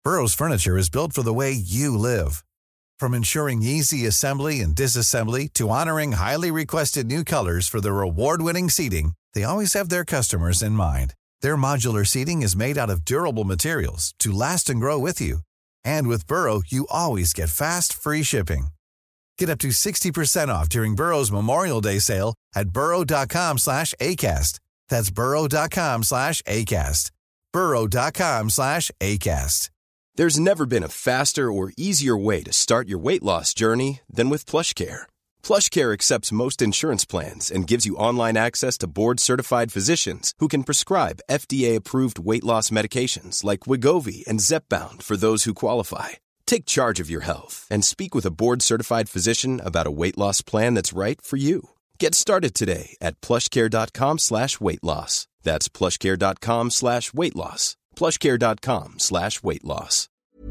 Burrow's furniture is built for the way you live. From ensuring easy assembly and disassembly to honoring highly requested new colors for their award-winning seating, they always have their customers in mind. Their modular seating is made out of durable materials to last and grow with you. And with Burrow, you always get fast, free shipping. Get up to 60% off during Burrow's Memorial Day sale at burrow.com/ACAST. That's burrow.com/ACAST. burrow.com/ACAST. There's never been a faster or easier way to start your weight loss journey than with PlushCare. PlushCare accepts most insurance plans and gives you online access to board-certified physicians who can prescribe FDA-approved weight loss medications like Wegovy and Zepbound for those who qualify. Take charge of your health and speak with a board-certified physician about a weight loss plan that's right for you. Get started today at plushcare.com/weight loss. That's plushcare.com/weight loss. plushcare.com/weight loss.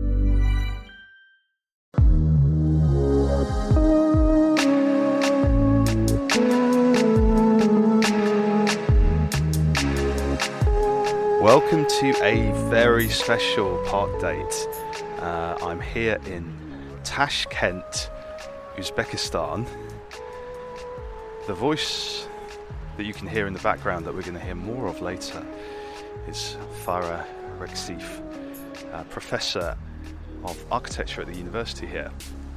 Welcome to a very special park date. I'm here in Tashkent, Uzbekistan. The voice that you can hear in the background that we're going to hear more of later is Farah Reksif, Professor of Architecture at the university here.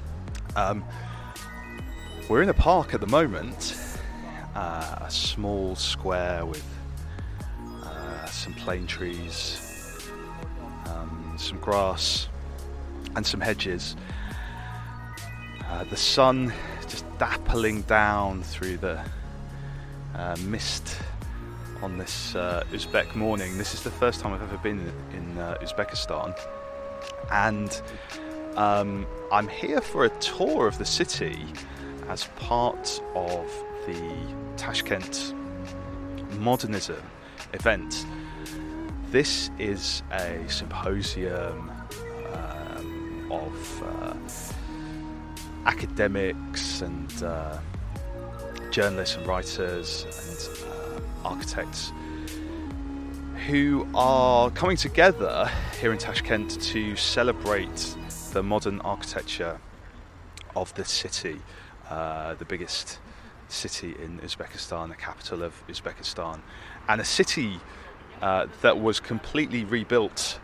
We're in a park at the moment, a small square with some plane trees, some grass and some hedges. The sun just dappling down through the mist on this Uzbek morning. This is the first time I've ever been in Uzbekistan, and I'm here for a tour of the city as part of the Tashkent Modernism event. This is a symposium of academics and journalists and writers and architects who are coming together here in Tashkent to celebrate the modern architecture of this city, the biggest city in Uzbekistan, the capital of Uzbekistan, and a city that was completely rebuilt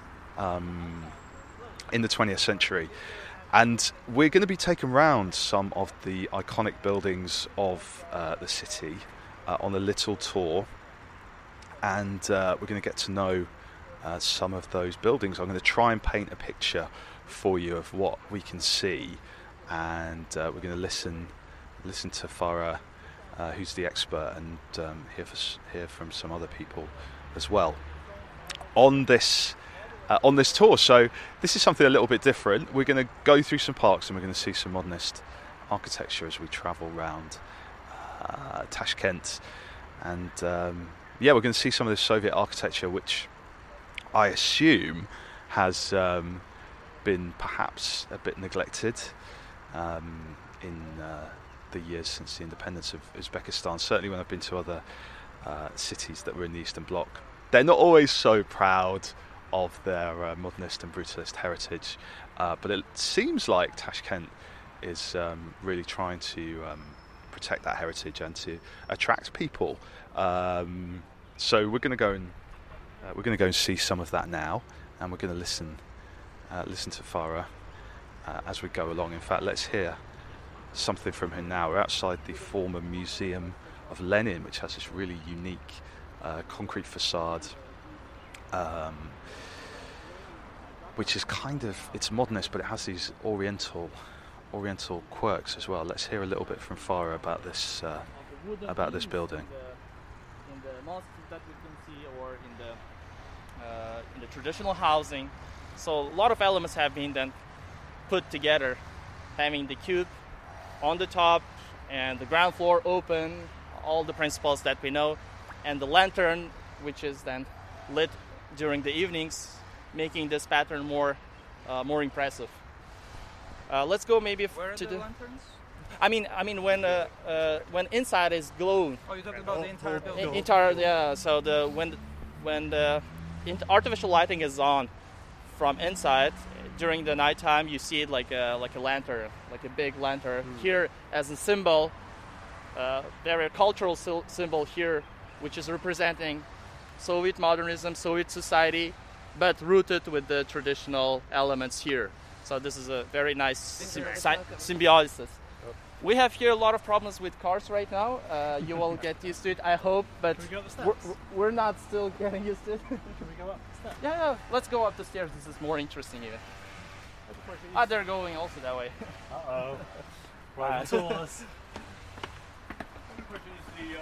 in the 20th century. And we're going to be taken round some of the iconic buildings of the city on a little tour, and we're going to get to know some of those buildings. I'm going to try and paint a picture for you of what we can see, and we're going to listen to Farah, who's the expert, and hear from some other people as well on this tour. So this is something a little bit different. We're going to go through some parks and we're going to see some modernist architecture as we travel around Tashkent, and we're going to see some of the Soviet architecture, which I assume has been perhaps a bit neglected in the years since the independence of Uzbekistan. Certainly when I've been to other cities that were in the Eastern Bloc, they're not always so proud of their modernist and brutalist heritage, but it seems like Tashkent is really trying to protect that heritage and to attract people. So we're going to go and see some of that now, and we're going to listen to Farah as we go along. In fact, let's hear something from her now. We're outside the former Museum of Lenin, which has this really unique concrete facade, which is it's modernist, but it has these oriental quirks as well. Let's hear a little bit from Farah about this building. In the mosques that we can see, or in the traditional housing, so a lot of elements have been then put together, having the cube on the top and the ground floor open, all the principles that we know, and the lantern, which is then lit during the evenings, making this pattern more impressive. Let's go maybe Where are the lanterns? I mean when inside is glowing. Oh, you're talking about the entire building. Entire, yeah. So when the artificial lighting is on from inside. During the nighttime, you see it like a lantern, like a big lantern. Here as a symbol, very cultural symbol here, which is representing Soviet modernism, Soviet society, but rooted with the traditional elements here. So this is a very nice symbiosis. We have here a lot of problems with cars right now. You will get used to it, I hope, but we're not still getting used to it. Can we go up the steps? Yeah, let's go up the stairs. This is more interesting even. They're going also that way. Uh-oh. Right, so us. The question is the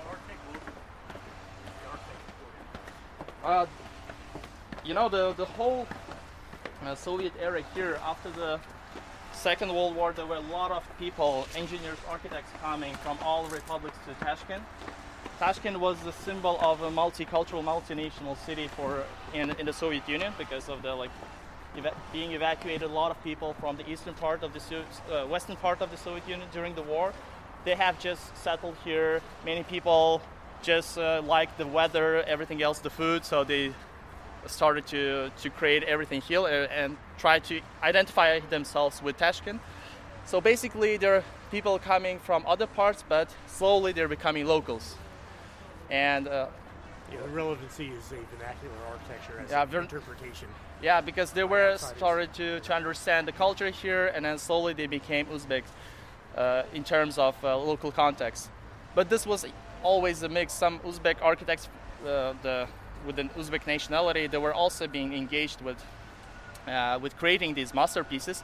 The whole Soviet era here, after the Second World War, there were a lot of people, engineers, architects coming from all republics to Tashkent. Tashkent was the symbol of a multicultural, multinational city in the Soviet Union because of the being evacuated. A lot of people from the eastern part of the western part of the Soviet Union during the war. They have just settled here. Many people just like the weather, everything else, the food, so they started to create everything here and try to identify themselves with Tashkent. So basically there are people coming from other parts, but slowly they're becoming locals. And the relevancy is a vernacular architecture as an interpretation. Yeah, because they were started to understand the culture here, and then slowly they became Uzbeks in terms of local context. But this was always a mix. Some Uzbek architects with an Uzbek nationality, they were also being engaged with creating these masterpieces.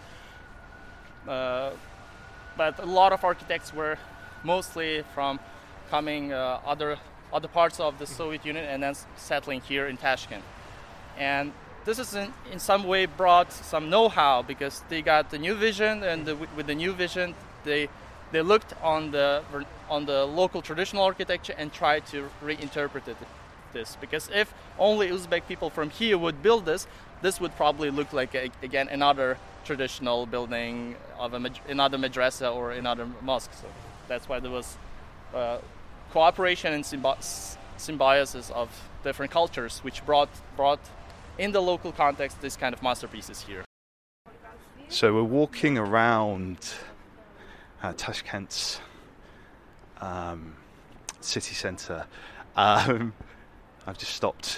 But a lot of architects were mostly from coming other parts of the Soviet Union and then settling here in Tashkent. And this is in some way brought some know-how because they got the new vision, and with the new vision they looked on the local traditional architecture and tried to reinterpret this. Because if only Uzbek people from here would build this would probably look like again another traditional building of another madrasa or another mosque. So that's why there was cooperation and symbiosis of different cultures, which brought in the local context this kind of masterpieces here. So we're walking around Tashkent's city centre. I've just stopped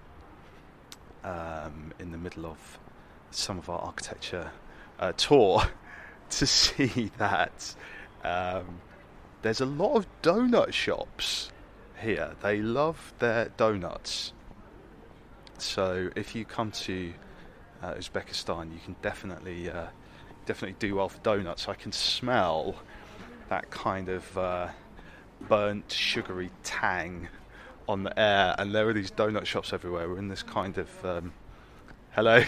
in the middle of some of our architecture tour to see that there's a lot of donut shops here. They love their donuts. So if you come to Uzbekistan, you can definitely do well for donuts. I can smell that kind of burnt, sugary tang on the air, and there are these donut shops everywhere. We're in this kind of hello.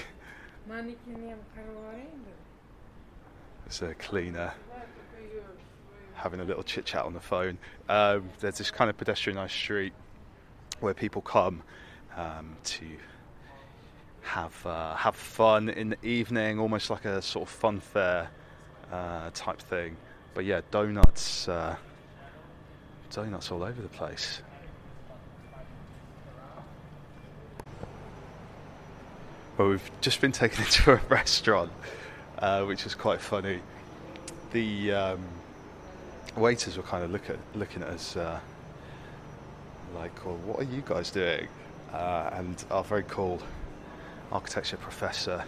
There's a cleaner having a little chit chat on the phone. There's this kind of pedestrianised street where people come to have fun in the evening, almost like a sort of fun fair type thing. But yeah, donuts all over the place. Well, we've just been taken into a restaurant, which is quite funny. The waiters were kind of looking at us like, well, what are you guys doing? And our very cool architecture professor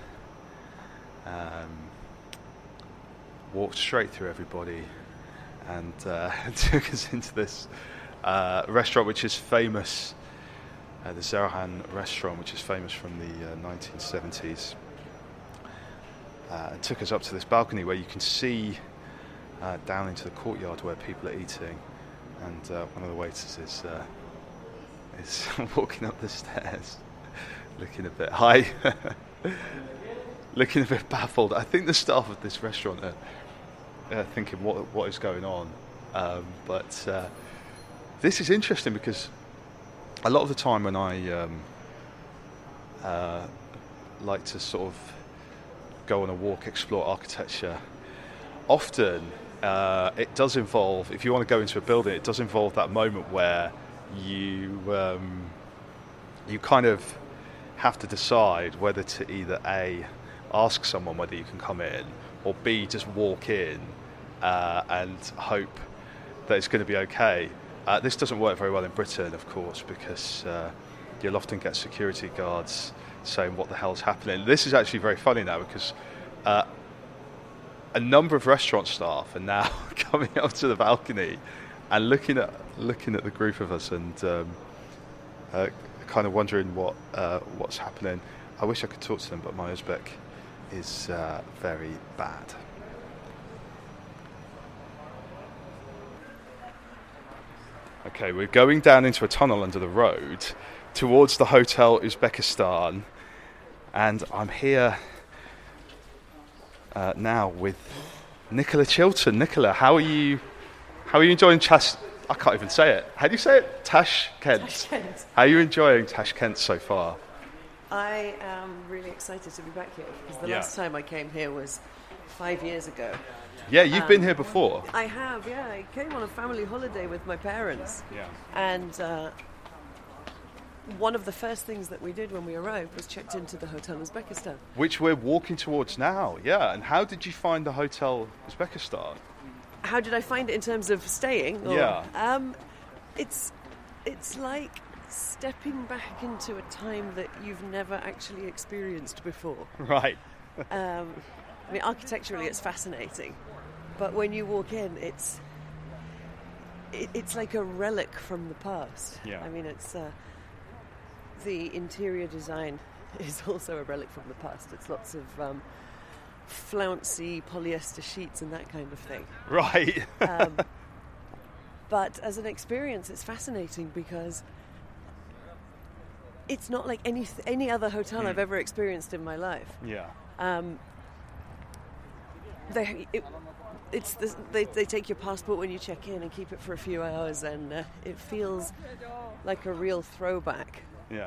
walked straight through everybody and took us into this restaurant, which is famous, the Zarahan restaurant, which is famous from the 1970s. Took us up to this balcony where you can see down into the courtyard where people are eating, and one of the waiters is walking up the stairs, looking a bit high, looking a bit baffled. I think the staff of this restaurant are thinking what is going on, but this is interesting because a lot of the time when I like to sort of go on a walk, explore architecture, often it does involve, if you want to go into a building, it does involve that moment where you kind of have to decide whether to either A, ask someone whether you can come in, or B, just walk in and hope that it's going to be okay. This doesn't work very well in Britain, of course, because you'll often get security guards saying what the hell's happening. This is actually very funny now because a number of restaurant staff are now coming up to the balcony and looking at the group of us and kind of wondering what's happening. I wish I could talk to them, but my Uzbek is very bad. Okay, we're going down into a tunnel under the road towards the Hotel Uzbekistan, and I'm here now with Nicola Chilton. Nicola, how are you enjoying I can't even say it. How do you say it? Tashkent. Tashkent. How are you enjoying Tashkent so far? I am really excited to be back here because the last time I came here was 5 years ago. Yeah, you've been here before. I have, yeah. I came on a family holiday with my parents. Yeah. And one of the first things that we did when we arrived was checked into the Hotel Uzbekistan. Which we're walking towards now, yeah. And how did you find the Hotel Uzbekistan? How did I find it in terms of staying? Or, yeah. It's like stepping back into a time that you've never actually experienced before. Right. I mean, architecturally it's fascinating, but when you walk in, it's like a relic from the past. Yeah. I mean, it's the interior design is also a relic from the past. It's lots of flouncy polyester sheets and that kind of thing. Right. But as an experience, it's fascinating because it's not like any other hotel I've ever experienced in my life. Yeah. They take your passport when you check in and keep it for a few hours, and it feels like a real throwback. Yeah.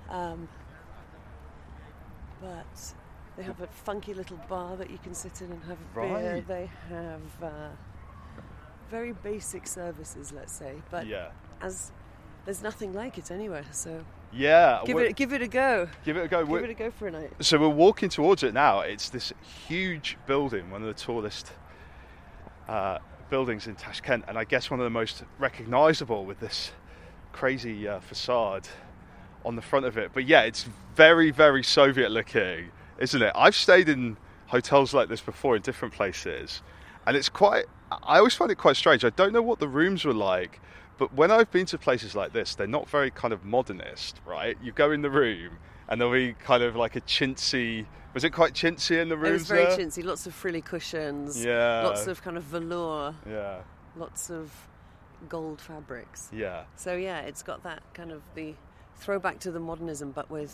But they have a funky little bar that you can sit in and have a beer. They have very basic services, let's say, but as there's nothing like it anywhere. So give it a go. Give it a go. Give it a go for a night. So we're walking towards it now. It's this huge building, one of the tallest buildings in Tashkent, and I guess one of the most recognisable with this crazy facade on the front of it. But yeah, it's very, very Soviet looking, isn't it? I've stayed in hotels like this before in different places, and I always find it quite strange. I don't know what the rooms were like, but when I've been to places like this, they're not very kind of modernist, right? You go in the room and there'll be kind of like a chintzy... Was it quite chintzy in the rooms? It was very chintzy. Lots of frilly cushions. Yeah. Lots of kind of velour. Yeah. Lots of gold fabrics. Yeah. So yeah, it's got that kind of the throwback to the modernism, but with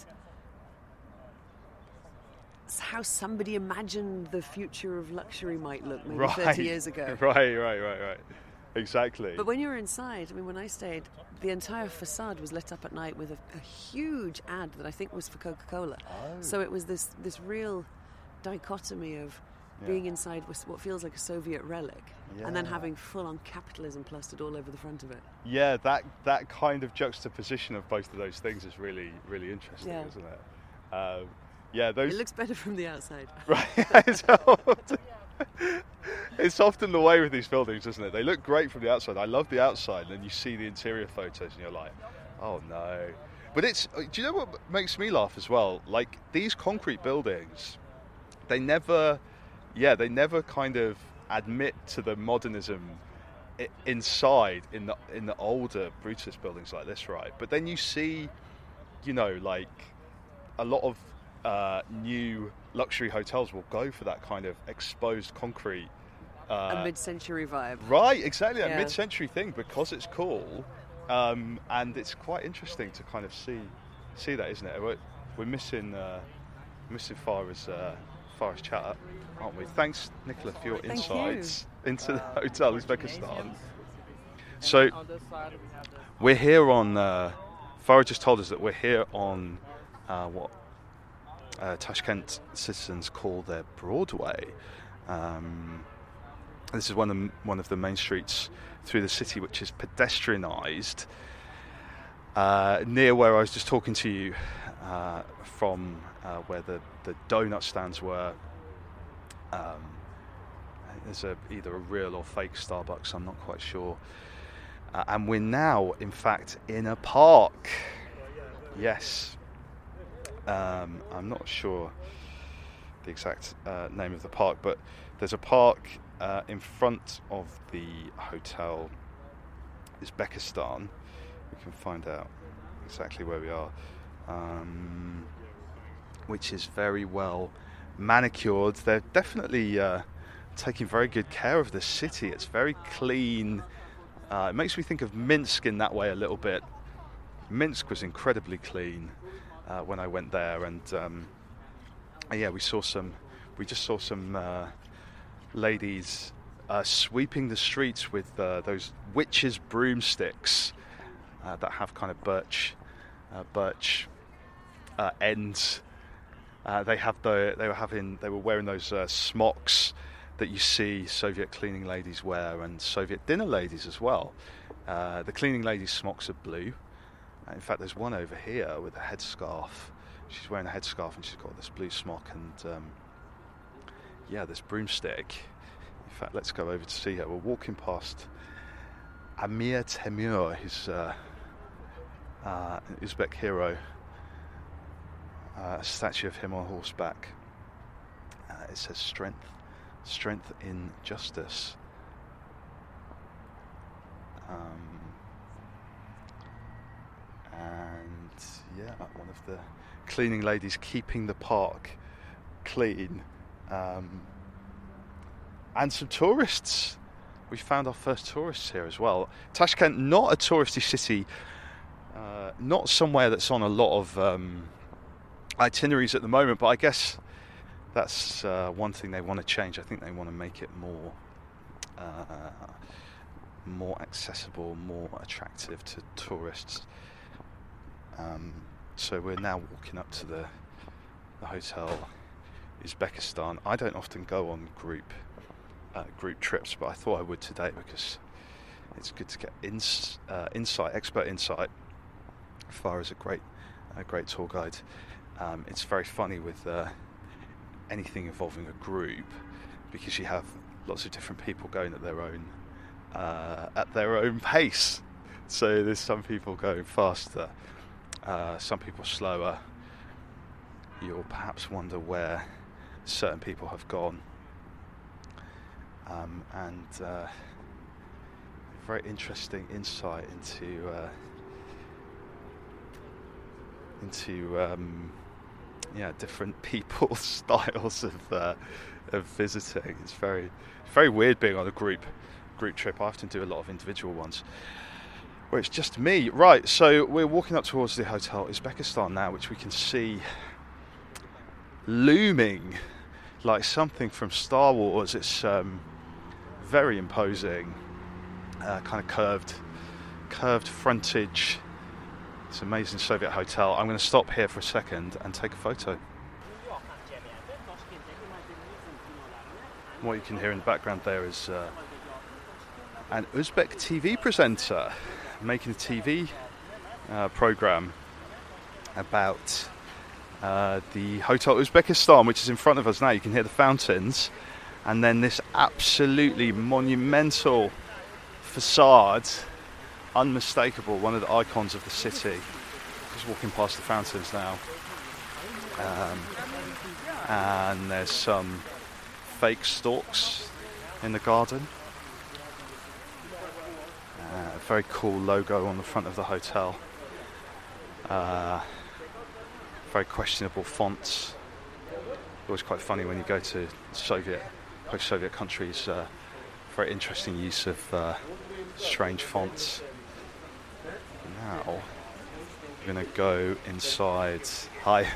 how somebody imagined the future of luxury might look maybe 30 years ago. Right. Exactly. But when you were inside, I mean, when I stayed, the entire facade was lit up at night with a huge ad that I think was for Coca-Cola. Oh. So it was this real dichotomy of being inside what feels like a Soviet relic, and then having full-on capitalism plastered all over the front of it. Yeah, that kind of juxtaposition of both of those things is really, really interesting, isn't it? It looks better from the outside. Right. It's often the way with these buildings, isn't it? They look great from the outside. I love the outside, and then you see the interior photos and you're like, oh no. But do you know what makes me laugh as well? Like, these concrete buildings, they never kind of admit to the modernism inside in the older Brutus buildings like this, right? But then you see, like a lot of new luxury hotels will go for that kind of exposed concrete. A mid-century vibe. Right, exactly, that mid-century thing, because it's cool, and it's quite interesting to kind of see that, isn't it? We're missing Faraz chat, aren't we? Thanks, Nicola, for your insights into the Hotel Uzbekistan. So we're here on. Farah just told us that we're here on what Tashkent citizens call their Broadway. This is one of the main streets through the city, which is pedestrianised. Near where I was just talking to you from where the donut stands were. There's either a real or fake Starbucks, I'm not quite sure. And we're now, in fact, in a park. Yes. I'm not sure the exact name of the park, but there's a park in front of the hotel Uzbekistan. We can find out exactly where we are, which is very well manicured. They're definitely taking very good care of the city. It's very clean. It makes me think of Minsk in that way a little bit. Minsk was incredibly clean when I went there, and we just saw some ladies sweeping the streets with those witches' broomsticks that have kind of birch ends. They were wearing those smocks that you see Soviet cleaning ladies wear, and Soviet dinner ladies as well. The cleaning ladies' smocks are blue. In fact, there's one over here with a headscarf. She's wearing a headscarf and she's got this blue smock and this broomstick. In fact, let's go over to see her. We're walking past Amir Temur, who's an Uzbek hero. A statue of him on horseback. It says strength in justice. One of the cleaning ladies keeping the park clean. And some tourists. We found our first tourists here as well. Tashkent, not a touristy city, not somewhere that's on a lot of itineraries at the moment, but I guess that's one thing they want to change. I think they want to make it more accessible, more attractive to tourists. So we're now walking up to the hotel Uzbekistan. I don't often go on group trips, but I thought I would today because it's good to get expert insight as far as a great tour guide. It's very funny with anything involving a group, because you have lots of different people going at their own pace. So there's some people going faster, some people slower. You'll perhaps wonder where certain people have gone, and very interesting insight into different people's styles of visiting. It's very weird being on a group trip. I often do a lot of individual ones where it's just me. Right, so we're walking up towards the Hotel Uzbekistan now, which we can see looming like something from Star Wars. It's very imposing, kind of curved frontage. It's an amazing Soviet hotel. I'm going to stop here for a second and take a photo. What you can hear in the background there is an Uzbek TV presenter making a TV program about the Hotel Uzbekistan, which is in front of us now. You can hear the fountains, and then this absolutely monumental facade, unmistakable, one of the icons of the city. Just walking past the fountains now, and there's some fake storks in the garden. Very cool logo on the front of the hotel. Very questionable fonts. Always quite funny when you go to post-Soviet countries. Very interesting use of strange fonts. Now we're going to go inside. Hi.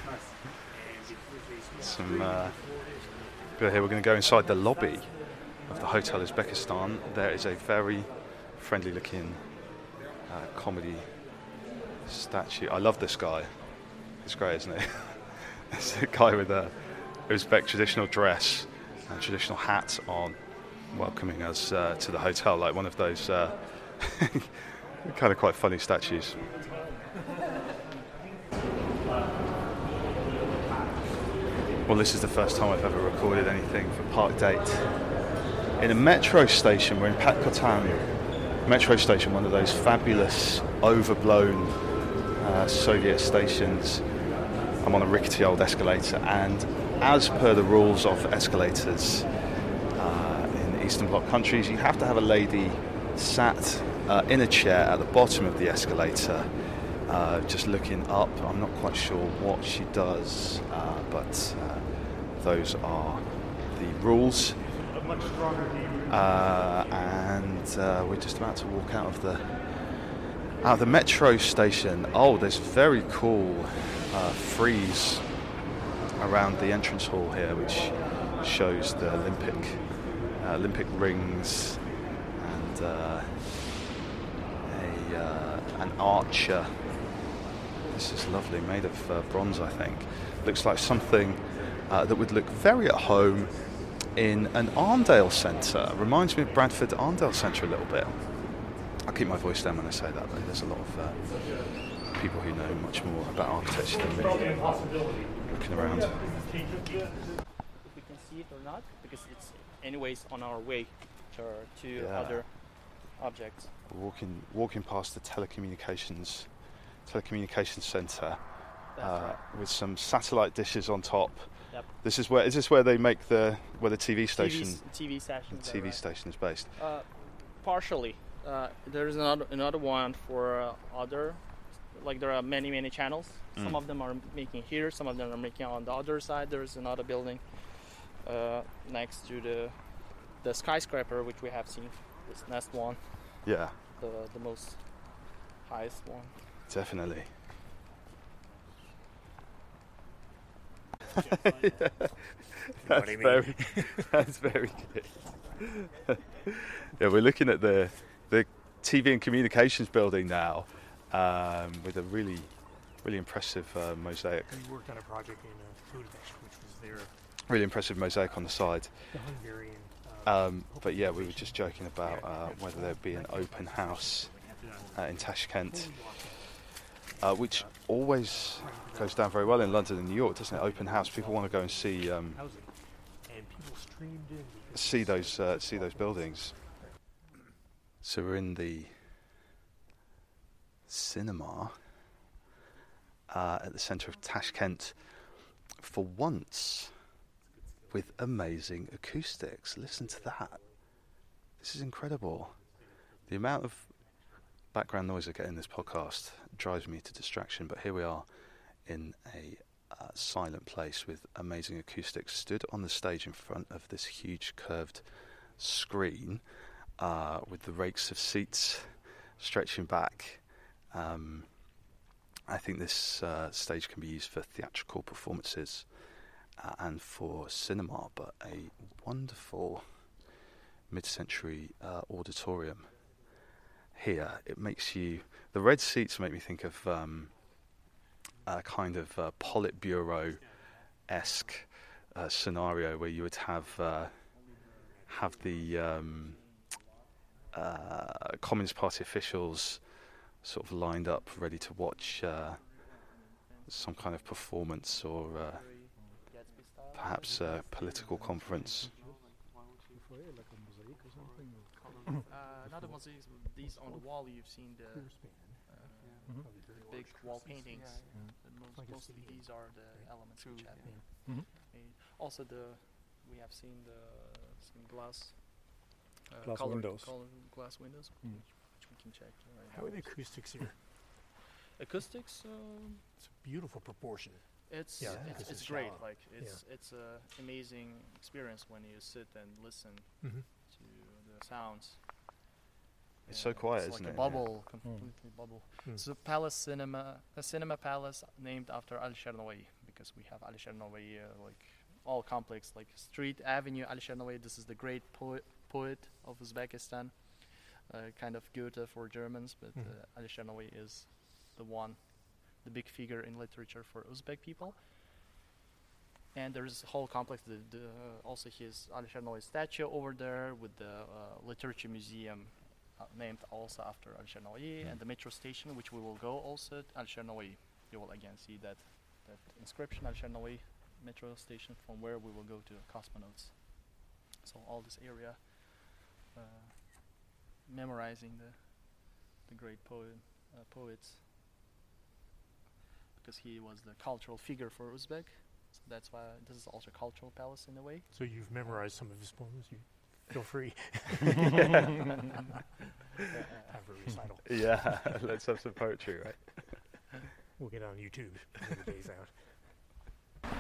We're going to go inside the lobby of the Hotel Uzbekistan. There is a very friendly-looking comedy statue. I love this guy. It's great, isn't it? It's a guy with a Uzbek traditional dress and traditional hat on, welcoming us to the hotel, like one of those kind of quite funny statues. Well, this is the first time I've ever recorded anything for Park Date. In a metro station, we're in Patkotan metro station, one of those fabulous, overblown Soviet stations. I'm on a rickety old escalator, and as per the rules of escalators in Eastern Bloc countries, you have to have a lady sat in a chair at the bottom of the escalator, just looking up. I'm not quite sure what she does, but those are the rules. And we're just about to walk out of the metro station. Oh, there's very cool frieze around the entrance hall here, which shows the Olympic rings and an archer. This is lovely, made of bronze, I think. Looks like something that would look very at home in an Arndale Centre. Reminds me of Bradford Arndale Centre a little bit. I'll keep my voice down when I say that, though. There's a lot of people who know much more about architecture than me looking around. If we can see it or not, because it's anyways on our way to other objects. Walking past the telecommunications centre with some satellite dishes on top. Yep. Is this where they make the TV station? TV station. The TV station is based. Partially, there is another one for other. Like there are many channels. Some of them are making here. Some of them are making on the other side. There is another building next to the skyscraper, which we have seen. This next one. Yeah. The most highest one. Definitely. That's very good. Yeah, we're looking at the TV and communications building now, with a really impressive mosaic. We worked on a project in Budapest, which was there. Really impressive mosaic on the side. The Hungarian. But yeah, we were just joking about whether there'd be an open house in Tashkent, which always goes down very well in London and New York, doesn't it? Open house. People want to go and see those buildings. So we're in the cinema at the centre of Tashkent for once, with amazing acoustics. Listen to that. This is incredible. The amount of background noise I get in this podcast drives me to distraction, but here we are in a silent place with amazing acoustics, stood on the stage in front of this huge curved screen with the rakes of seats stretching back. I think this stage can be used for theatrical performances and for cinema, but a wonderful mid-century auditorium here. It makes you... The red seats make me think of a kind of Politburo-esque scenario where you would have the Communist Party officials sort of lined up, ready to watch some kind of performance or perhaps a political conference. Not the mosaics, these on the wall you've seen the big wall paintings. Mostly these are the elements which have been made. Also we have seen some glass windows. Glass windows, which we can check. How are the acoustics here? Acoustics? It's a beautiful proportion. It's great. Like it's an amazing experience when you sit and listen to the sounds. It's so quiet, it's isn't like it? A bubble, completely bubble. It's a cinema palace named after Alisher Navai, because we have Alisher Navai, like all complex, like Street Avenue Alisher Navai. This is the great poet of Uzbekistan, kind of Goethe for Germans, but Alisher Navai is the big figure in literature for Uzbek people. And there's a whole complex, also his Alisher Navai statue over there with the literature museum named also after Alisher Navai, and the metro station, which we will go also at Alisher Navai. You will again see that inscription, Alisher Navai, metro station from where we will go to Cosmonauts. So all this area, memorizing the great poets, because he was the cultural figure for Uzbek. So that's why this is also a cultural palace in a way. So you've memorized some of his poems. You feel free. Have a recital. Yeah, let's have some poetry, right? We'll get on YouTube when the day's out.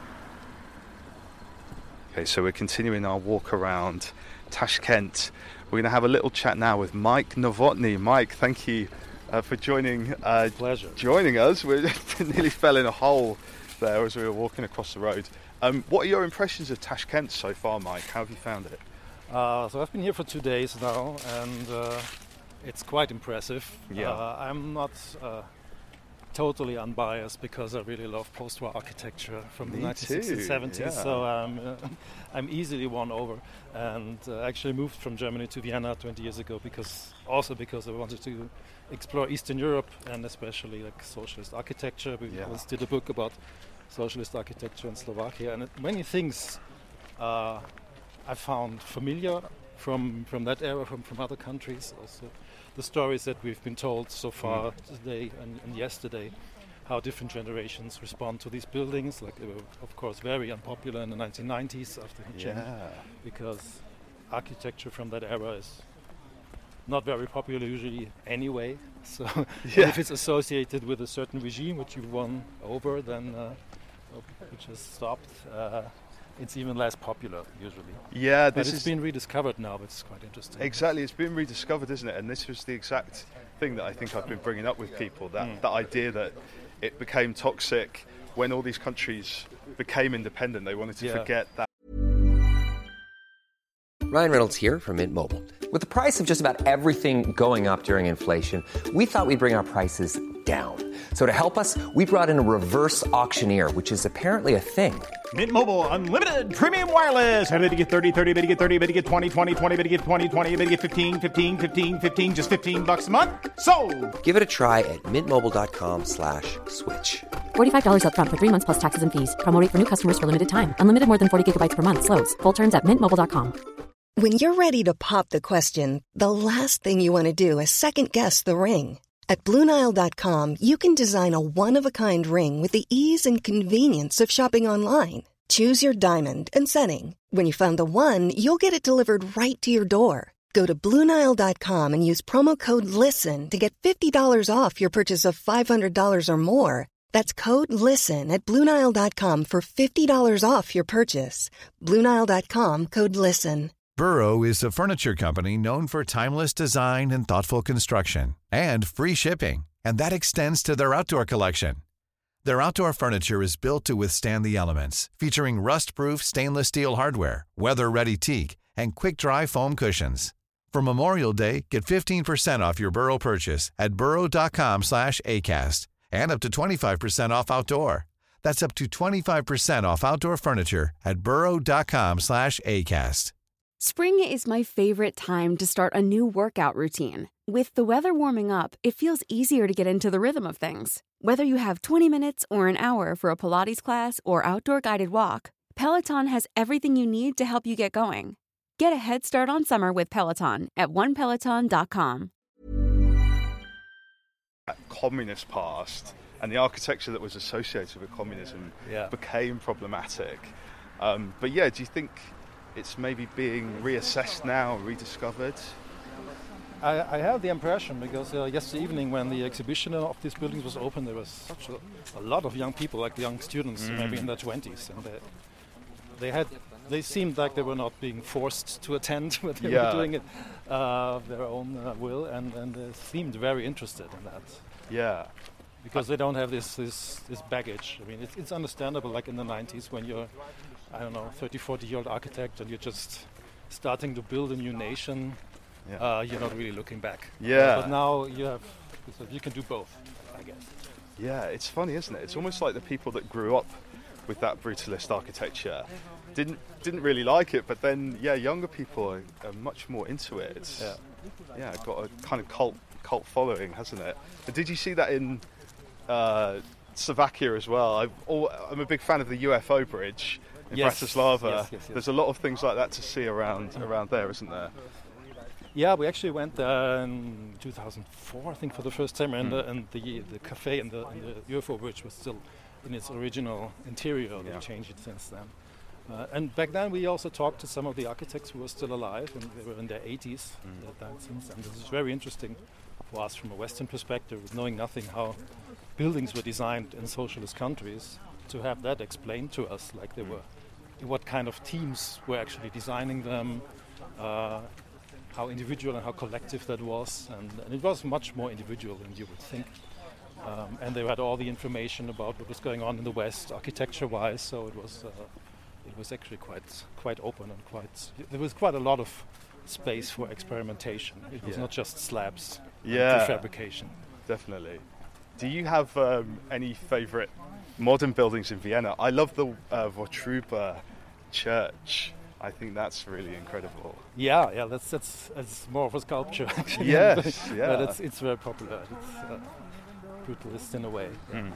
Okay, so we're continuing our walk around Tashkent. We're going to have a little chat now with Mike Novotny. Mike, thank you for joining. Pleasure. Joining us. We nearly fell in a hole there as we were walking across the road. What are your impressions of Tashkent so far, Mike? How have you found it? So I've been here for 2 days now, and it's quite impressive. Yeah. I'm not totally unbiased because I really love post-war architecture from the 1960s and 70s. Yeah. So I'm easily won over, and actually moved from Germany to Vienna 20 years ago because I wanted to explore Eastern Europe and especially like socialist architecture. We just did a book about socialist architecture in Slovakia, and many things I found familiar from that era, from other countries. Also, the stories that we've been told so far today and yesterday, how different generations respond to these buildings. Like, they were, of course, very unpopular in the 1990s after Hitchin, because architecture from that era is not very popular usually anyway. So if it's associated with a certain regime which you've won over, then which has stopped, it's even less popular usually. Yeah, but it's been rediscovered now, but it's quite interesting. Exactly, it's been rediscovered, isn't it? And this was the exact thing that I think I've been bringing up with people, that idea that it became toxic when all these countries became independent. They wanted to forget that. Ryan Reynolds here from Mint Mobile. With the price of just about everything going up during inflation, we thought we'd bring our prices down. So to help us, we brought in a reverse auctioneer, which is apparently a thing. Mint Mobile Unlimited Premium Wireless. How to get 30, 30, bit to get 30, bit to get 20, 20, 20, bit to get 20, 20, bit to get 15, 15, 15, 15, just $15 a month? Sold! Give it a try at mintmobile.com/switch. $45 up front for 3 months plus taxes and fees. Promo rate for new customers for limited time. Unlimited more than 40 gigabytes per month. Slows full terms at mintmobile.com. When you're ready to pop the question, the last thing you want to do is second-guess the ring. At BlueNile.com, you can design a one-of-a-kind ring with the ease and convenience of shopping online. Choose your diamond and setting. When you find the one, you'll get it delivered right to your door. Go to BlueNile.com and use promo code LISTEN to get $50 off your purchase of $500 or more. That's code LISTEN at BlueNile.com for $50 off your purchase. BlueNile.com, code LISTEN. Burrow is a furniture company known for timeless design and thoughtful construction, and free shipping, and that extends to their outdoor collection. Their outdoor furniture is built to withstand the elements, featuring rust-proof stainless steel hardware, weather-ready teak, and quick-dry foam cushions. For Memorial Day, get 15% off your Burrow purchase at burrow.com/ACAST, and up to 25% off outdoor. That's up to 25% off outdoor furniture at burrow.com/ACAST. Spring is my favorite time to start a new workout routine. With the weather warming up, it feels easier to get into the rhythm of things. Whether you have 20 minutes or an hour for a Pilates class or outdoor guided walk, Peloton has everything you need to help you get going. Get a head start on summer with Peloton at onepeloton.com. Communist past and the architecture that was associated with communism became problematic. But do you think it's maybe being reassessed now, rediscovered? I have the impression, because yesterday evening when the exhibition of these buildings was open, there was such a lot of young people, like young students, maybe in their 20s, and they seemed like they were not being forced to attend, but they were doing it of their own will, and they seemed very interested in that. Yeah. Because they don't have this baggage. I mean, it's understandable, like in the 90s when you're, 30, 40-year-old architect and you're just starting to build a new nation, you're not really looking back. Yeah. But now you can do both, I guess. Yeah, it's funny, isn't it? It's almost like the people that grew up with that brutalist architecture didn't really like it, but then, younger people are much more into it. It's got a kind of cult following, hasn't it? And did you see that in Slovakia as well. I'm a big fan of the UFO bridge in Bratislava. Yes. There's a lot of things like that to see around there, isn't there? Yeah, we actually went there in 2004, I think, for the first time, and the cafe and the UFO bridge was still in its original interior. They've changed it since then. And back then we also talked to some of the architects who were still alive, and they were in their 80s at that since. And this is very interesting for us from a Western perspective, knowing nothing how buildings were designed in socialist countries, to have that explained to us, like they were, what kind of teams were actually designing them, how individual and how collective that was, and it was much more individual than you would think. And they had all the information about what was going on in the West, architecture-wise. So it was actually quite open and there was quite a lot of space for experimentation. It was not just slabs, prefabrication. Definitely. Do you have any favourite modern buildings in Vienna? I love the Wotruba Church. I think that's really incredible. Yeah, that's more of a sculpture actually. Yes, but it's very popular. It's brutalist in a way. Mm.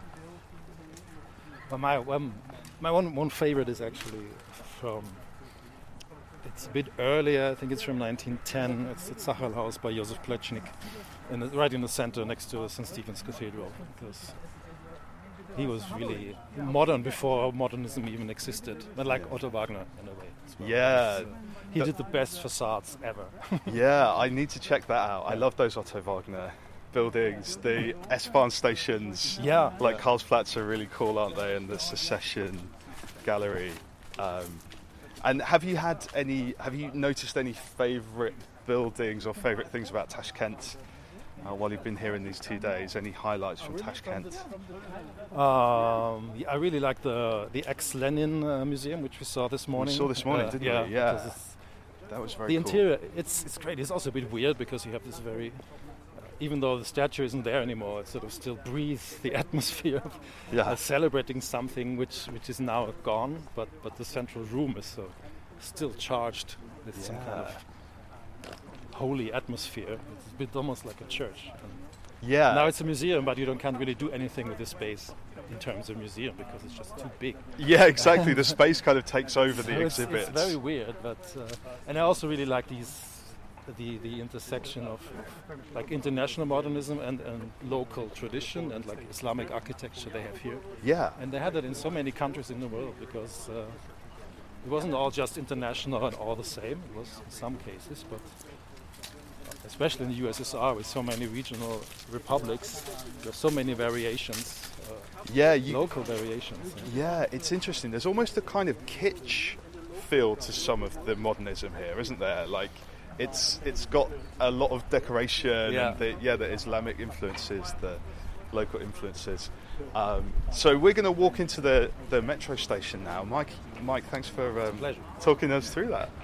But my one favorite is actually from. It's a bit earlier. I think it's from 1910. It's the Zacherlhaus by Josef Plečnik, right in the center next to St. Stephen's Cathedral, because he was really modern before modernism even existed, but like Otto Wagner in a way as well. Yeah. He did the best facades ever. Yeah, I need to check that out. I love those Otto Wagner buildings. The S-Bahn stations, like Karlsplatz, are really cool, aren't they? And the Secession Gallery. And have you noticed any favourite buildings or favourite things about Tashkent while you've been here in these 2 days? Any highlights from Tashkent? I really like the ex-Lenin museum, which we saw this morning. We saw this morning, didn't we? Yeah. That was very cool. The interior, it's great. It's also a bit weird because you have this very... even though the statue isn't there anymore, it sort of still breathes the atmosphere of celebrating something which is now gone, but the central room is still charged with some kind of holy atmosphere. It's a bit almost like a church. Yeah. Now it's a museum, but you can't really do anything with this space in terms of museum because it's just too big. Yeah, exactly. The space kind of takes over the exhibits. It's very weird, but and I also really like the intersection of like international modernism and local tradition and like Islamic architecture they have here. Yeah. And they had that in so many countries in the world because it wasn't all just international and all the same. It was in some cases, but especially in the USSR with so many regional republics, there's so many variations. Local variations. Yeah, it's interesting. There's almost a kind of kitsch feel to some of the modernism here, isn't there? Like, it's got a lot of decoration and the Islamic influences, the local influences. So we're going to walk into the metro station now. Mike, thanks for talking us through that.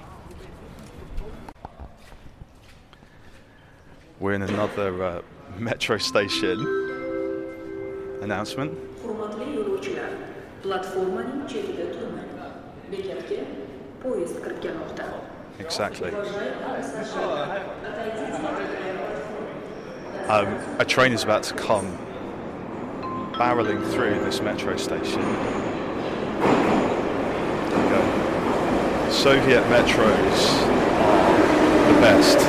We're in another metro station announcement. Exactly. A train is about to come barreling through this metro station. There we go. Soviet metros are the best.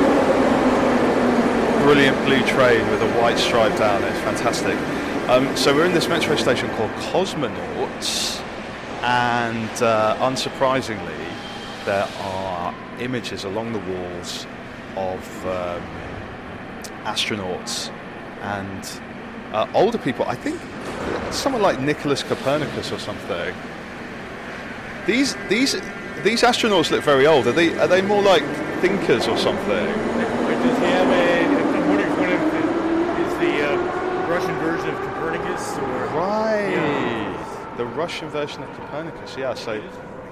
Brilliant blue train with a white stripe down it. It's fantastic. So we're in this metro station called Cosmonauts, and unsurprisingly, there are images along the walls of astronauts and older people. I think someone like Nicholas Copernicus or something. These astronauts look very old. Are they more like thinkers or something? I'm wondering if one of them is the Russian version of Copernicus, or the Russian version of Copernicus. Yeah, so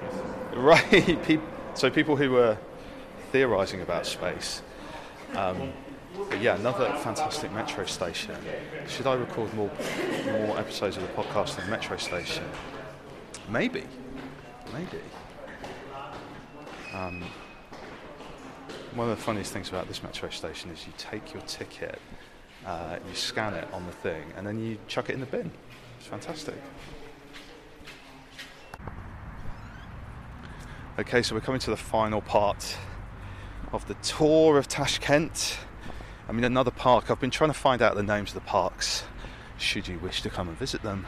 so people who were theorising about space. But yeah, another fantastic metro station. Should I record more episodes of the podcast on the metro station? Maybe. One of the funniest things about this metro station is you take your ticket You scan it on the thing, and then you chuck it in the bin. It's fantastic. Okay, so we're coming to the final part of the tour of Tashkent. I mean, another park. I've been trying to find out the names of the parks, should you wish to come and visit them.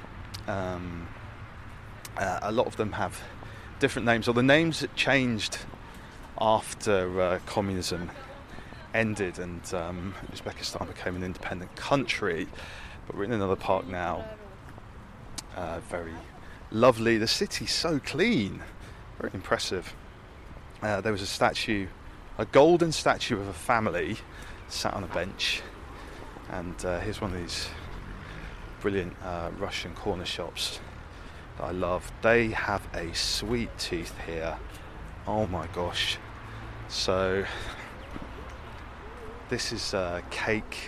A lot of them have different names, or the names changed after communism ended and Uzbekistan became an independent country. But we're in another park now. Very lovely. The city's so clean. Very impressive. There was a statue, a golden statue of a family sat on a bench, and here's one of these brilliant Russian corner shops that I love. They have a sweet tooth here. Oh my gosh. So this is a cake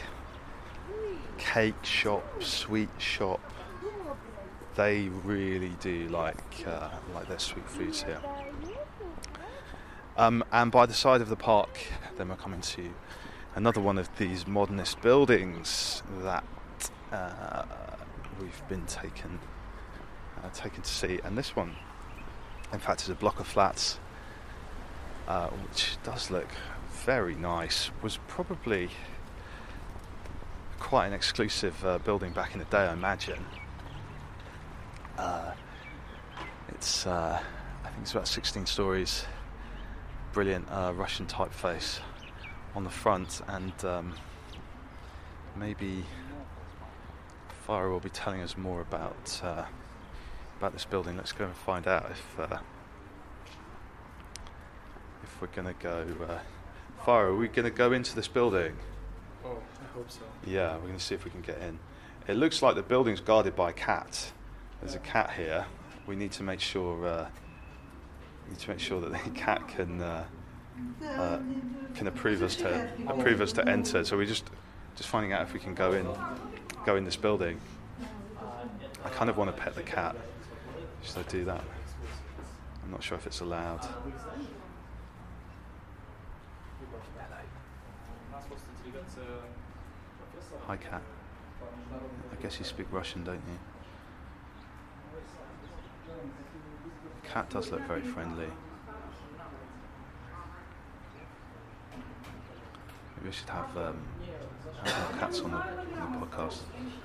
shop, sweet shop. They really do like their sweet foods here. And by the side of the park, then we're coming to another one of these modernist buildings that we've been taken to see. And this one, in fact, is a block of flats, which does look very nice. Was probably quite an exclusive building back in the day, I imagine. It's I think it's about 16 stories. Brilliant Russian typeface on the front, and maybe Farah will be telling us more about this building. Let's go and find out if we're going to go. Farah, are we going to go into this building? Oh, I hope so. Yeah, we're going to see if we can get in. It looks like the building's guarded by a cat. There's a cat here. We need to make sure that the cat can approve us to enter. So we're just finding out if we can go in this building. I kind of want to pet the cat. Should I do that? I'm not sure if it's allowed. Hi, cat. I guess you speak Russian, don't you? Cat does look very friendly. Maybe we should have more cats on the podcast.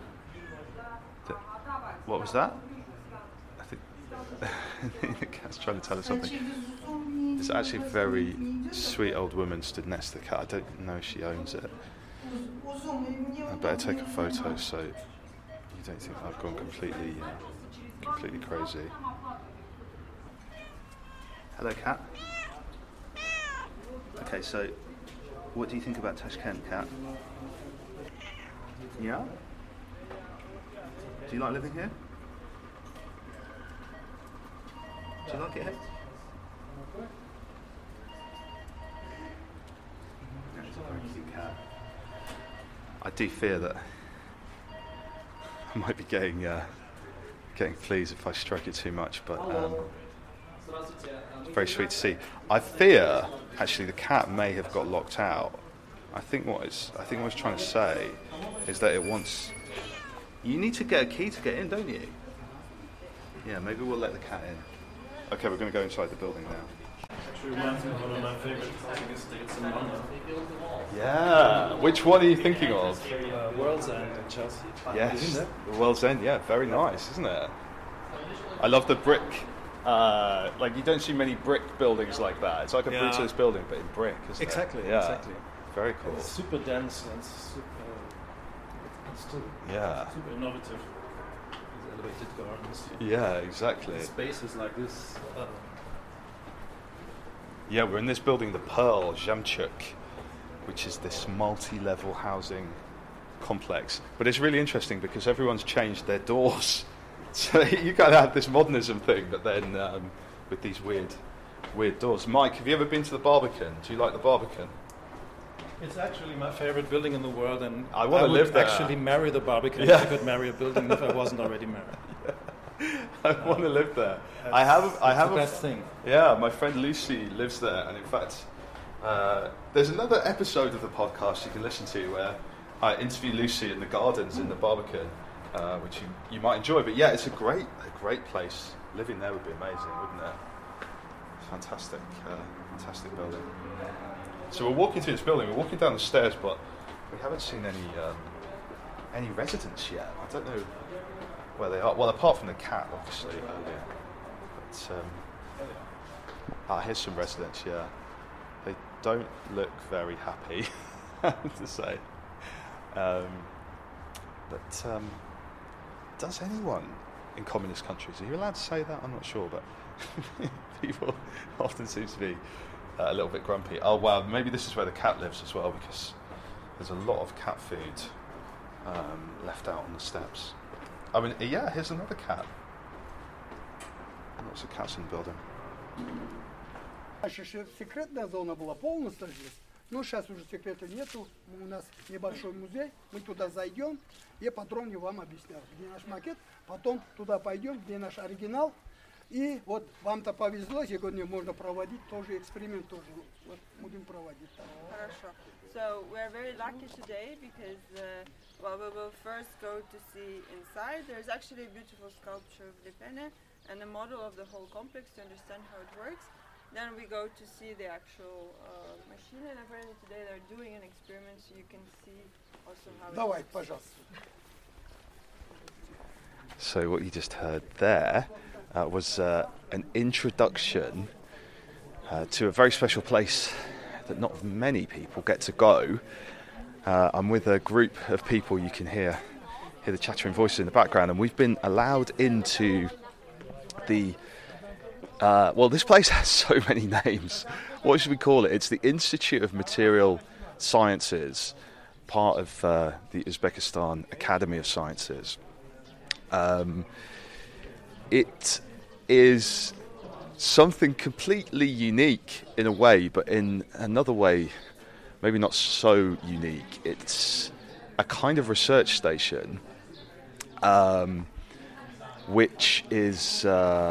What was that? I think the cat's trying to tell us something. There's actually a very sweet old woman stood next to the cat. I don't know if she owns it. I better take a photo so you don't think I've gone completely crazy. Hello, cat. Okay, so what do you think about Tashkent, cat? Yeah? Do you like living here? Do you like it here? Yeah, it's a very cute cat. I do fear that I might be getting fleas if I stroke it too much, but it's very sweet to see. I fear actually the cat may have got locked out. I think what it's trying to say is that it wants. You need to get a key to get in, don't you? Yeah, maybe we'll let the cat in. Okay, we're going to go inside the building now. Actually reminds me of one of my favorite housing estates in London. Yeah, which one are you thinking of? World's End in Chelsea. Yes, the World's End. Yeah, very nice, isn't it? I love the brick. Like you don't see many brick buildings like that. It's like a brutalist building, but in brick, isn't exactly, it? Yeah, exactly. Very cool. It's super dense and super. It's still super innovative. These elevated gardens. Yeah, exactly. Spaces like this. Yeah, we're in this building, the Pearl Jamchuk, which is this multi-level housing complex. But it's really interesting because everyone's changed their doors. So you kind of have this modernism thing, but then with these weird doors. Mike, have you ever been to the Barbican? Do you like the Barbican? It's actually my favorite building in the world, and I want to live there. Actually marry the Barbican if I could marry a building if I wasn't already married. I want to live there. I have the best thing. Yeah, my friend Lucy lives there, and in fact, there's another episode of the podcast you can listen to where I interviewed Lucy in the gardens in the Barbican, which you might enjoy. But yeah, it's a great place. Living there would be amazing, wouldn't it? Fantastic building. So we're walking through this building. We're walking down the stairs, but we haven't seen any residents yet. I don't know where they are. Well, apart from the cat, obviously, earlier. But here's some residents. Yeah, they don't look very happy, I have to say. Does anyone in communist countries, are you allowed to say that? I'm not sure, but people often seem to be a little bit grumpy. Oh wow, maybe this is where the cat lives as well, because there's a lot of cat food left out on the steps. I mean, yeah, here's another cat. Lots of cats in the building. Раньше секретная зона была полностью здесь, но сейчас уже секрета нету. У нас небольшой музей, мы туда зайдем, и подробнее вам объяснят, где наш макет, потом туда пойдем, где наш оригинал. И вот вам-то повезло, сегодня можно проводить тоже эксперимент, тоже вот будем проводить. Хорошо. So we're very lucky today because we will first go to see inside. There's actually a beautiful sculpture of Le Pen and a model of the whole complex to understand how it works. Then we go to see the actual machine, and apparently today they're doing an experiment, so you can see also how Давай, пожалуйста. So what you just heard there was an introduction to a very special place that not many people get to go. I'm with a group of people. You can hear the chattering voices in the background, and we've been allowed into the this place has so many names. What should we call it? It's the Institute of Material Sciences, part of the Uzbekistan Academy of Sciences. It is something completely unique in a way, but in another way, maybe not so unique. It's a kind of research station, which is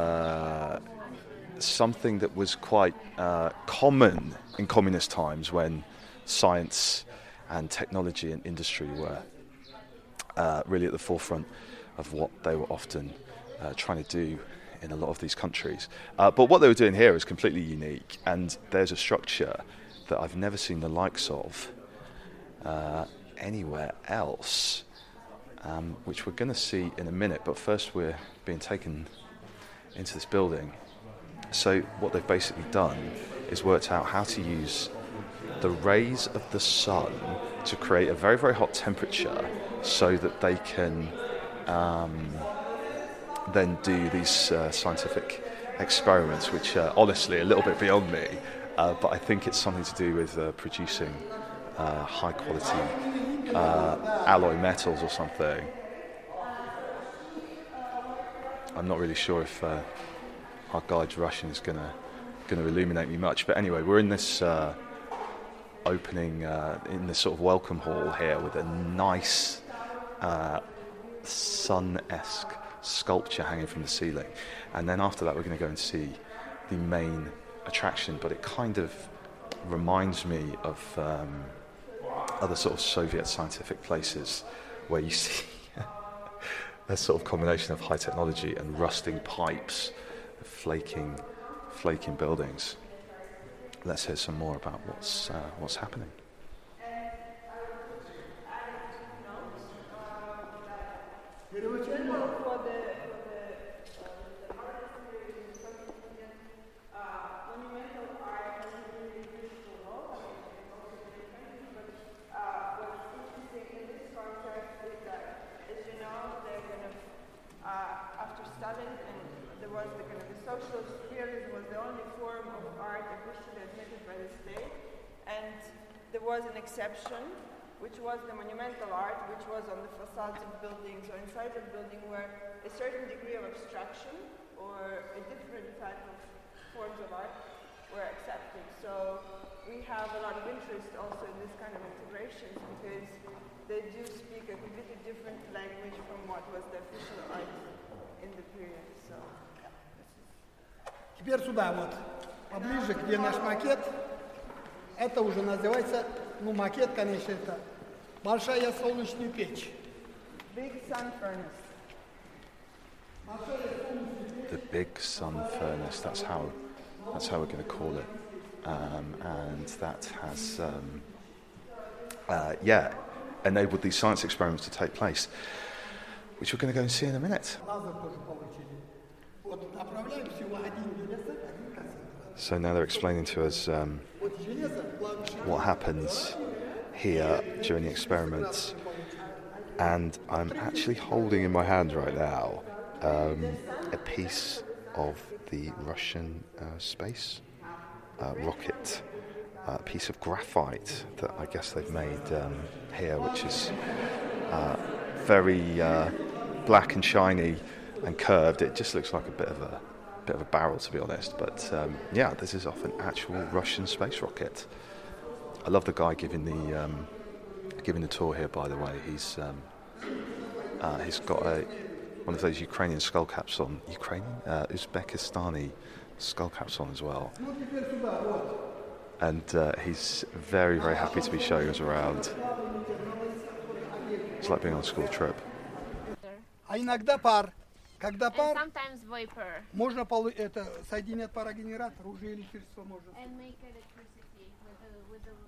something that was quite common in communist times when science and technology and industry were really at the forefront of what they were often trying to do in a lot of these countries. But what they were doing here is completely unique, and there's a structure that I've never seen the likes of anywhere else, which we're going to see in a minute. But first we're being taken into this building. So what they've basically done is worked out how to use the rays of the sun to create a very, very hot temperature so that they can then do these scientific experiments, which are honestly a little bit beyond me, but I think it's something to do with producing high quality alloy metals or something. I'm not really sure if our guide's Russian is going to illuminate me much, but anyway, we're in this opening, in this sort of welcome hall here with a nice sun-esque sculpture hanging from the ceiling, and then after that we're going to go and see the main attraction, but it kind of reminds me of other sort of Soviet scientific places where you see a sort of combination of high technology and rusting pipes, flaking buildings. Let's hear some more about what's happening. Exception, which was the monumental art, which was on the facades of buildings or inside the building, where a certain degree of abstraction or a different type of forms of art were accepted. So we have a lot of interest also in this kind of integrations because they do speak a completely different language from what was the official art in the period. So, yeah. Теперь сюда вот, поближе, где наш макет. Это уже называется, макет, конечно, это Большая солнечная печь. Big sun furnace. The big sun furnace. That's how we're going to call it. And that has enabled these science experiments to take place, which we're going to go and see in a minute. So now they're explaining to us what happens here during the experiments, and I'm actually holding in my hand right now a piece of the Russian space rocket, a piece of graphite that I guess they've made here, which is very black and shiny and curved. It just looks like a bit of a barrel, to be honest. But this is off an actual Russian space rocket. I love the guy giving the tour here. By the way, he's got one of those Ukrainian skull caps on, Uzbekistani skull caps on as well. And he's very, very happy to be showing us around. It's like being on a school trip. А иногда пар. Когда пар, sometimes vapor. Можно соединять парогенератор, уже электричество можно. And make electricity with the...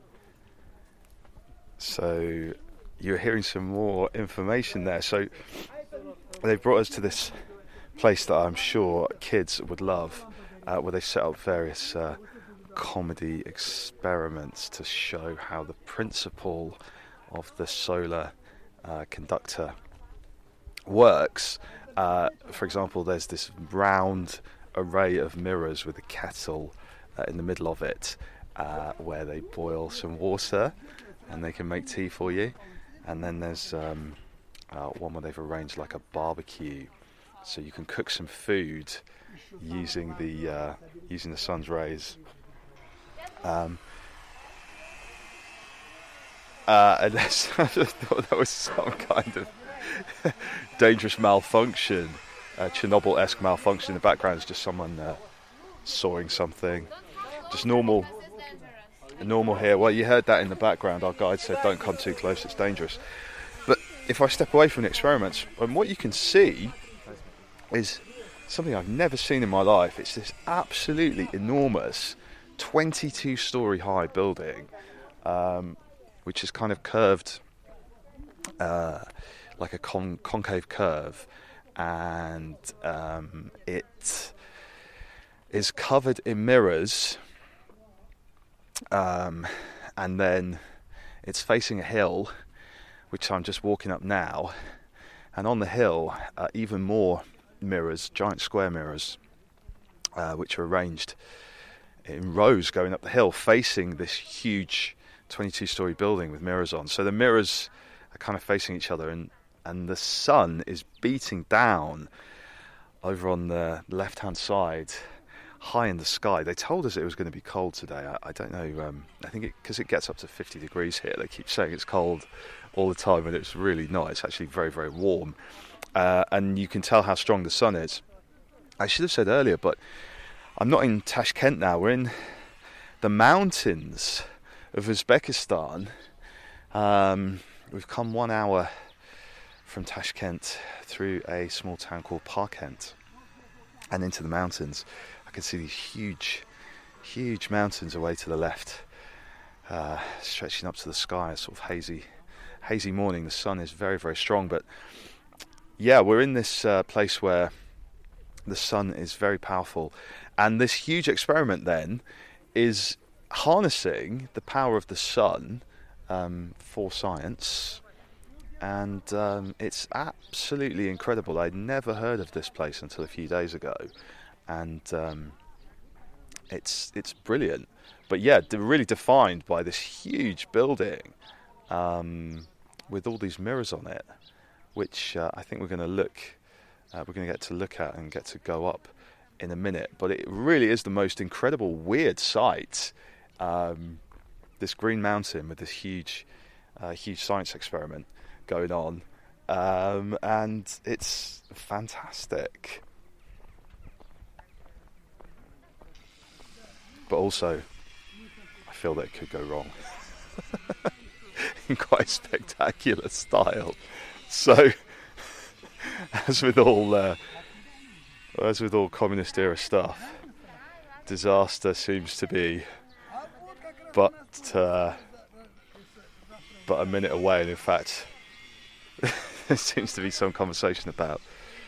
So you're hearing some more information there. So they've brought us to this place that I'm sure kids would love, where they set up various comedy experiments to show how the principle of the solar conductor works. For example, there's this round array of mirrors with a kettle in the middle of it, where they boil some water and they can make tea for you. And then there's one where they've arranged like a barbecue, so you can cook some food using the sun's rays. And I just thought that was some kind of dangerous malfunction, Chernobyl-esque malfunction. In the background is just someone sawing something. Just normal here. Well, you heard that in the background. Our guide said don't come too close, it's dangerous. But if I step away from the experiments, and what you can see is something I've never seen in my life. It's this absolutely enormous 22-story high building, which is kind of curved like a concave curve, and it is covered in mirrors, and then it's facing a hill, which I'm just walking up now, and on the hill even more mirrors, giant square mirrors, which are arranged in rows going up the hill, facing this huge 22-story building with mirrors on. So the mirrors are kind of facing each other, and the sun is beating down over on the left-hand side, high in the sky. They told us it was going to be cold today. I don't know. I think because it gets up to 50 degrees here, they keep saying it's cold all the time, and it's really not. It's actually very, very warm. And you can tell how strong the sun is. I should have said earlier, but I'm not in Tashkent now. We're in the mountains of Uzbekistan. We've come 1 hour from Tashkent through a small town called Parkent and into the mountains. I can see these huge, huge mountains away to the left, stretching up to the sky. A sort of hazy morning. The sun is very, very strong, but yeah, we're in this place where the sun is very powerful, and this huge experiment then is harnessing the power of the sun for science, and it's absolutely incredible. I'd never heard of this place until a few days ago, and it's brilliant. But yeah, really defined by this huge building with all these mirrors on it, which I think we're going to get to look at and get to go up in a minute. But it really is the most incredible, weird sight. This green mountain with this huge science experiment going on, and it's fantastic. But also, I feel that it could go wrong. in quite spectacular style. So, as with all communist era stuff, disaster seems to be but a minute away, and in fact, there seems to be some conversation about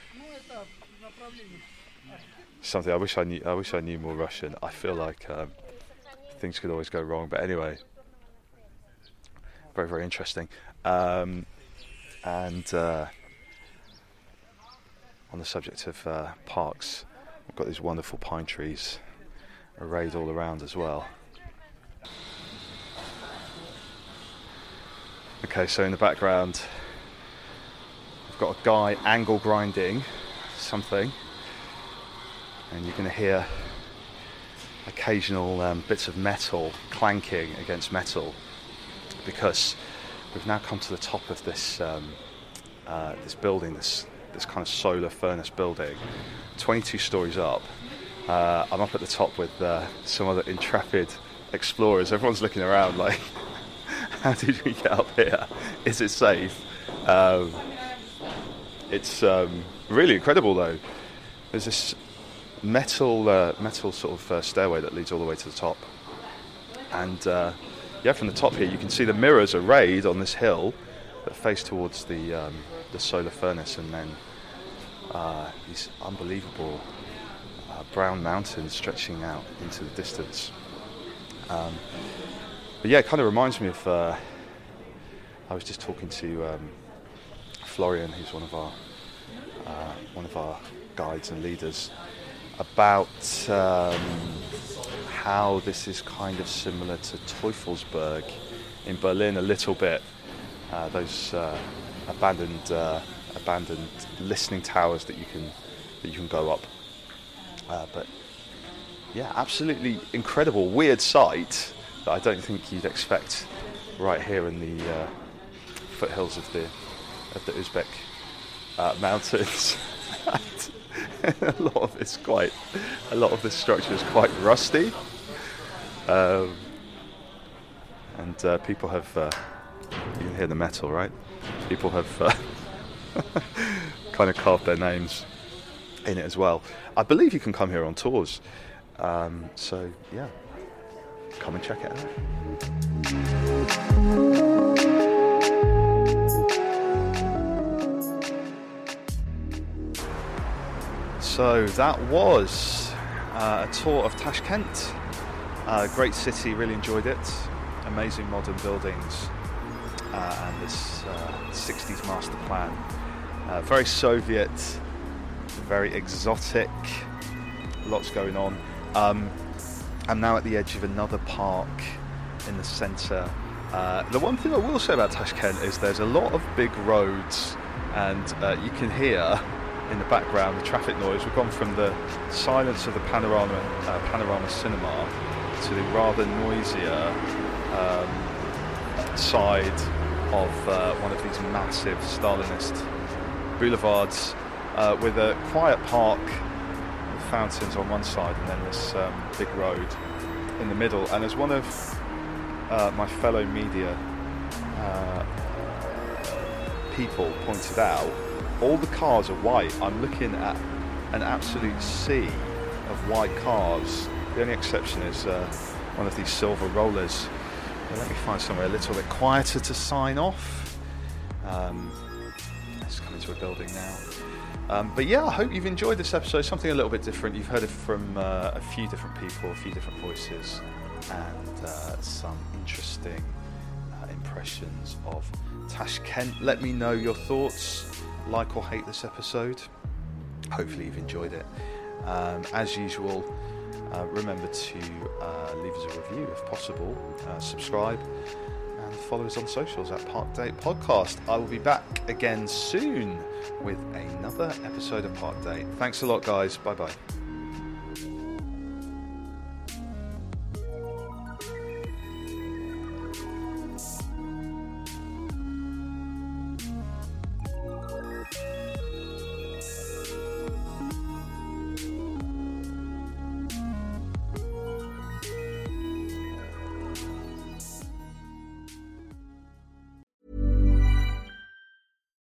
something. I wish I knew more Russian. I feel like things could always go wrong, but anyway, very, very interesting. And on the subject of parks, we've got these wonderful pine trees arrayed all around as well. Okay, so in the background, I've got a guy angle grinding something, and you're going to hear occasional bits of metal clanking against metal, because we've now come to the top of this this building, this kind of solar furnace building, 22 stories up. I'm up at the top with some other intrepid explorers. Everyone's looking around like, how did we get up here? Is it safe? It's really incredible though. There's this metal sort of stairway that leads all the way to the top, and from the top here you can see the mirrors arrayed on this hill that face towards the solar furnace, and then these unbelievable brown mountains stretching out into the distance. But yeah, it kind of reminds me of. I was just talking to Florian, who's one of our guides and leaders, about how this is kind of similar to Teufelsberg in Berlin a little bit. Those abandoned listening towers that you can go up. But yeah, absolutely incredible, weird sight that I don't think you'd expect right here in the foothills of the Uzbek mountains. a lot of this structure is quite rusty, and people have. You can hear the metal, right? People have kind of carved their names in it as well. I believe you can come here on tours, so yeah, come and check it out. So that was a tour of Tashkent. Great city, really enjoyed it. Amazing modern buildings, and this 60s master plan. Very Soviet, very exotic, lots going on. I'm now at the edge of another park in the centre. The one thing I will say about Tashkent is there's a lot of big roads, and you can hear in the background the traffic noise. We've gone from the silence of the panorama cinema to the rather noisier side of one of these massive Stalinist boulevards, with a quiet park with fountains on one side and then this big road in the middle. And as one of my fellow media people pointed out, all the cars are white. I'm looking at an absolute sea of white cars. The only exception is one of these silver rollers. Let me find somewhere a little bit quieter to sign off. Let's come into a building now. But yeah, I hope you've enjoyed this episode. Something a little bit different. You've heard it from a few different people, a few different voices, and some interesting impressions of Tashkent. Let me know your thoughts, like or hate this episode. Hopefully you've enjoyed it. As usual, remember to leave us a review if possible, subscribe, and follow us on socials at Park Date Podcast. I will be back again soon with another episode of Park Date. Thanks a lot, guys. Bye bye.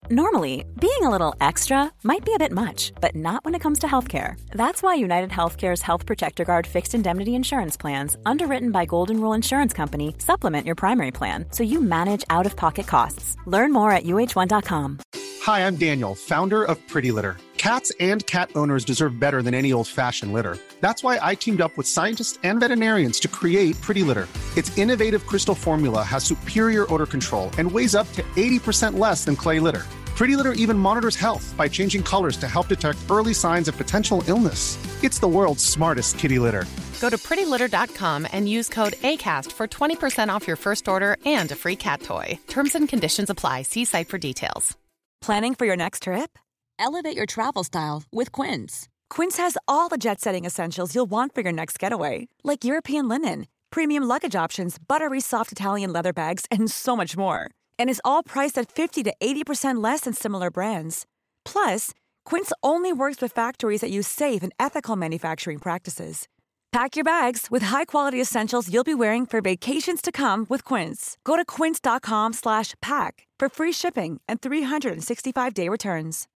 Normally, being a little extra might be a bit much, but not when it comes to healthcare. That's why United Healthcare's Health Protector Guard fixed indemnity insurance plans, underwritten by Golden Rule Insurance Company, supplement your primary plan so you manage out-of-pocket costs. Learn more at uh1.com. Hi, I'm Daniel, founder of Pretty Litter. Cats and cat owners deserve better than any old-fashioned litter. That's why I teamed up with scientists and veterinarians to create Pretty Litter. Its innovative crystal formula has superior odor control and weighs up to 80% less than clay litter. Pretty Litter even monitors health by changing colors to help detect early signs of potential illness. It's the world's smartest kitty litter. Go to prettylitter.com and use code ACAST for 20% off your first order and a free cat toy. Terms and conditions apply. See site for details. Planning for your next trip? Elevate your travel style with Quince. Quince has all the jet-setting essentials you'll want for your next getaway, like European linen, premium luggage options, buttery soft Italian leather bags, and so much more. And is all priced at 50 to 80% less than similar brands. Plus, Quince only works with factories that use safe and ethical manufacturing practices. Pack your bags with high-quality essentials you'll be wearing for vacations to come with Quince. Go to quince.com/pack for free shipping and 365-day returns.